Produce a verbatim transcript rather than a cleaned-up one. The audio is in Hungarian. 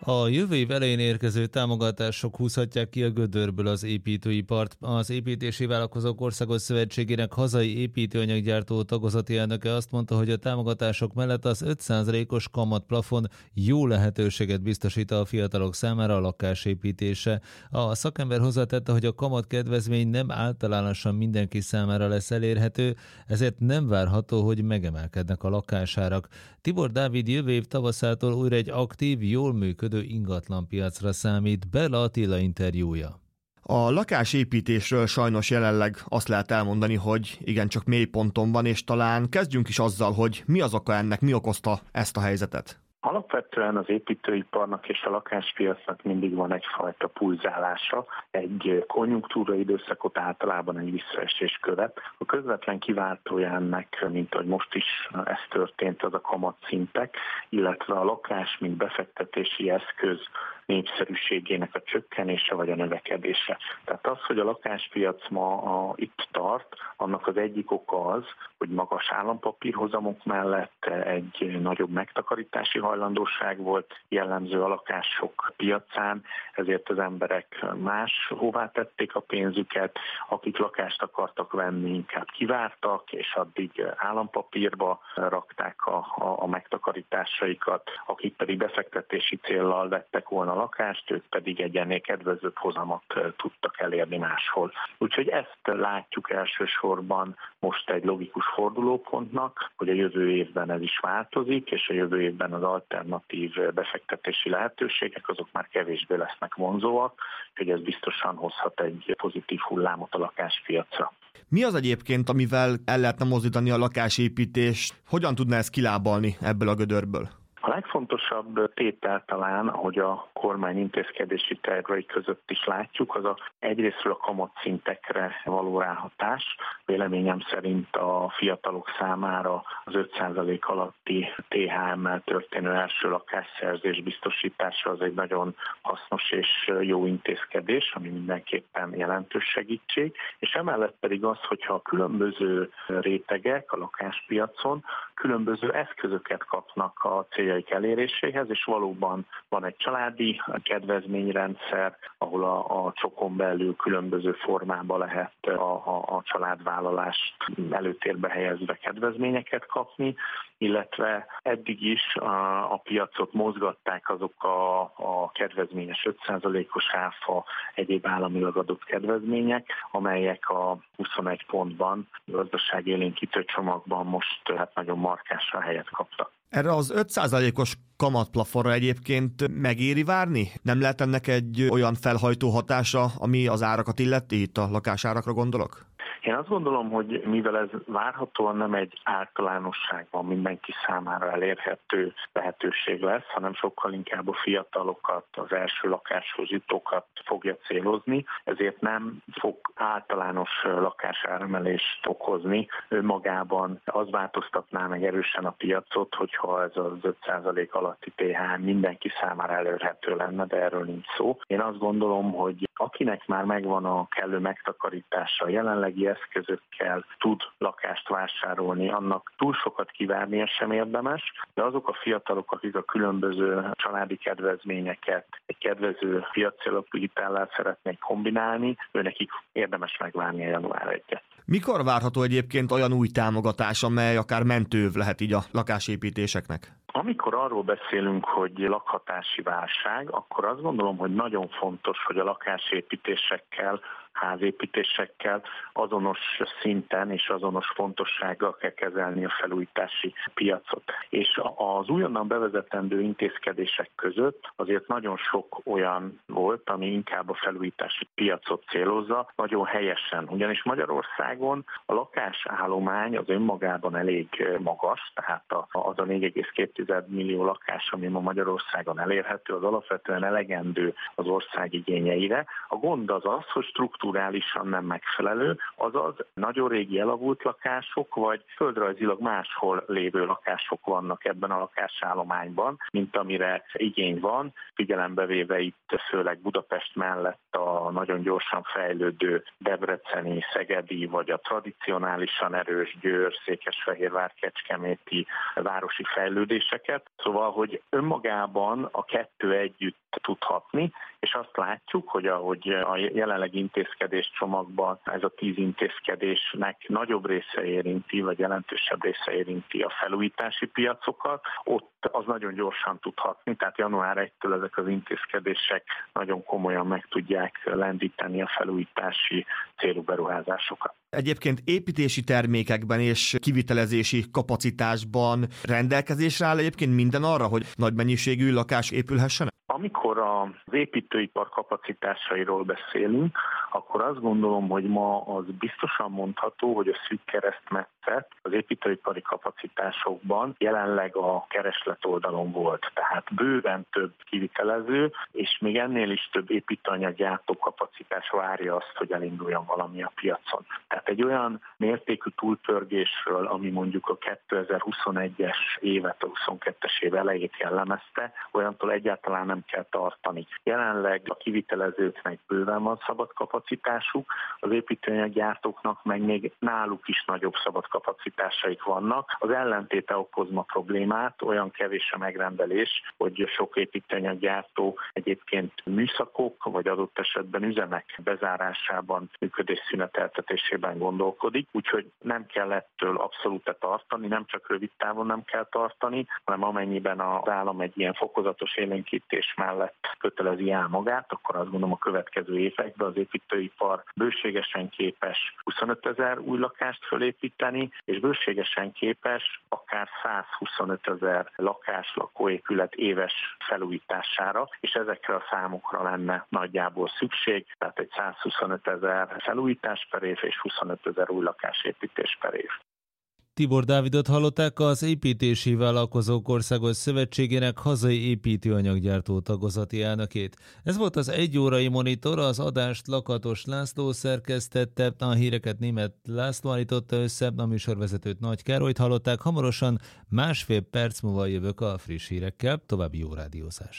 A jövő év elején érkező támogatások húzhatják ki a gödörből az építőipart. Az Építési Vállalkozók Országos Szövetségének hazai építőanyaggyártó tagozati elnöke azt mondta, hogy a támogatások mellett az öt százalékos kamatplafon jó lehetőséget biztosít a fiatalok számára a lakásépítése. A szakember hozzátette, hogy a kamatkedvezmény nem általánosan mindenki számára lesz elérhető, ezért nem várható, hogy megemelkednek a lakásárak. Tibor Dávid jövő év tavaszától újra egy aktív, jól működő ingatlanpiacra számít. Bella Attila interjúja. A lakásépítésről sajnos jelenleg azt lehet elmondani, hogy igencsak mélyponton van, és talán kezdjünk is azzal, hogy mi az oka ennek, mi okozta ezt a helyzetet. Alapvetően az építőiparnak és a lakáspiacnak mindig van egyfajta pulzálása, egy konjunktúra időszakot általában egy visszaesés követ. A közvetlen kiváltója ennek, mint ahogy most is ez történt, az a kamatszintek, illetve a lakás, mint befektetési eszköz népszerűségének a csökkenése vagy a növekedése. Tehát az, hogy a lakáspiac ma a, itt tart, annak az egyik oka az, hogy magas állampapírhozamok mellett egy nagyobb megtakarítási hajlandóság volt jellemző a lakások piacán, ezért az emberek máshová tették a pénzüket, akik lakást akartak venni, inkább kivártak, és addig állampapírba rakták a, a, a megtakarításaikat, akik pedig befektetési céllal vettek volna a lakást, ők pedig egy ennél kedvezőbb hozamot tudtak elérni máshol. Úgyhogy ezt látjuk elsősorban most egy logikus fordulópontnak, hogy a jövő évben ez is változik, és a jövő évben az alternatív befektetési lehetőségek azok már kevésbé lesznek vonzóak, hogy ez biztosan hozhat egy pozitív hullámot a lakáspiacra. Mi az egyébként, amivel el lehetne mozdítani a lakásépítést? Hogyan tudná ez kilábalni ebből a gödörből? A legfontosabb tétel talán, ahogy a kormány intézkedési tervei között is látjuk, az a egyrészről a kamatszintekre való ráhatás. Véleményem szerint a fiatalok számára az öt százalék alatti té há emmel történő első lakásszerzés biztosítása az egy nagyon hasznos és jó intézkedés, ami mindenképpen jelentős segítség. És emellett pedig az, hogyha a különböző rétegek a lakáspiacon különböző eszközöket kapnak a céljaik eléréséhez, és valóban van egy családi kedvezményrendszer, ahol a, a csokon belül különböző formában lehet a, a, a családvállalást előtérbe helyezve kedvezményeket kapni, illetve eddig is a, a piacot mozgatták azok a, a kedvezményes öt százalékos áfa, egyéb államilag adott kedvezmények, amelyek a huszonegy pontban, gazdaságélénkítő csomagban most hát nagyon markásra helyet kaptak. Erre az öt százalékos kamatplafonra egyébként megéri várni? Nem lehet ennek egy olyan felhajtó hatása, ami az árakat illeti, itt a lakásárakra gondolok? Én azt gondolom, hogy mivel ez várhatóan nem egy általánosságban mindenki számára elérhető lehetőség lesz, hanem sokkal inkább a fiatalokat, az első lakáshoz jutókat fogja célozni, ezért nem fog általános lakásáremelést okozni. Önmagában az változtatná meg erősen a piacot, hogyha ez az öt százalék alatti té há mindenki számára elérhető lenne, de erről nincs szó. Én azt gondolom, hogy akinek már megvan a kellő megtakarítása, jelenlegi eszközökkel tud lakást vásárolni, annak túl sokat kivárnia sem érdemes, de azok a fiatalok, akik a különböző családi kedvezményeket egy kedvező piaci alapú hitellel szeretnék kombinálni, őnekik érdemes megvárni a január elsejét. Mikor várható egyébként olyan új támogatás, amely akár mentőv lehet így a lakásépítéseknek? Amikor arról beszélünk, hogy lakhatási válság, akkor azt gondolom, hogy nagyon fontos, hogy a lakásépítésekkel, házépítésekkel azonos szinten és azonos fontossággal kell kezelni a felújítási piacot. És az újonnan bevezetendő intézkedések között azért nagyon sok olyan volt, ami inkább a felújítási piacot célozza, nagyon helyesen. Ugyanis Magyarországon a lakásállomány az önmagában elég magas, tehát az a négy egész két millió lakás, ami ma Magyarországon elérhető, az alapvetően elegendő az ország igényeire. A gond az az, hogy strukturálisan nem megfelelő, azaz nagyon régi elavult lakások, vagy földrajzilag máshol lévő lakások vannak ebben a lakásállományban, mint amire igény van, figyelembe véve itt főleg Budapest mellett a nagyon gyorsan fejlődő debreceni, szegedi, vagy a tradicionálisan erős Győr, Székesfehérvár, Kecskeméti városi fejlődés építéseket. Szóval, hogy önmagában a kettő együtt tudhatni, és azt látjuk, hogy ahogy a jelenlegi intézkedéscsomagban ez a tíz intézkedésnek nagyobb része érinti, vagy jelentősebb része érinti a felújítási piacokat, ott az nagyon gyorsan tudhatni, tehát január elsejétől ezek az intézkedések nagyon komolyan meg tudják lendíteni a felújítási célú beruházásokat. Egyébként építési termékekben és kivitelezési kapacitásban rendelkezésre áll egyébként minden arra, hogy nagy mennyiségű lakás épülhessen? Amikor az építőipar kapacitásairól beszélünk, akkor azt gondolom, hogy ma az biztosan mondható, hogy a szűk keresztmetszet az építőipari kapacitásokban jelenleg a kereslet oldalon volt. Tehát bőven több kivitelező, és még ennél is több építőanyaggyártó kapacitás várja azt, hogy elinduljon valami a piacon. Tehát egy olyan mértékű túlpörgésről, ami mondjuk a kétezer-huszonegyes évet, a huszonkettes év elejét jellemezte, olyantól egyáltalán nem kell tartani. Jelenleg a kivitelezőknek bőven van szabad kapacitásuk, az építőanyaggyártóknak meg még náluk is nagyobb szabad kapacitásaik vannak. Az ellentéte okoz ma problémát, olyan kevés a megrendelés, hogy sok építőanyaggyártó egyébként műszakok, vagy adott esetben üzemek bezárásában, működésszüneteltetésében gondolkodik, úgyhogy nem kell ettől abszolút tartani, nem csak rövid távon nem kell tartani, hanem amennyiben az állam egy ilyen fokozatos élénkítés mellett kötelezi el magát, akkor azt gondolom a következő években az építőipar bőségesen képes huszonötezer új lakást fölépíteni, és bőségesen képes akár százhuszonötezer lakás, lakóépület éves felújítására, és ezekre a számokra lenne nagyjából szükség, tehát egy százhuszonötezer felújítás per év és huszonötezer új lakásépítés per év. Tibor Dávidot hallották, az Építési Vállalkozók Országos Szövetségének hazai építőanyaggyártó tagozati elnökét. Ez volt az egy órai monitor, az adást Lakatos László szerkesztette, a híreket Németh László állította össze, a műsorvezetőt Nagy Károlyt hallották. Hamarosan másfél perc múlva jövök a friss hírekkel, további jó rádiózás.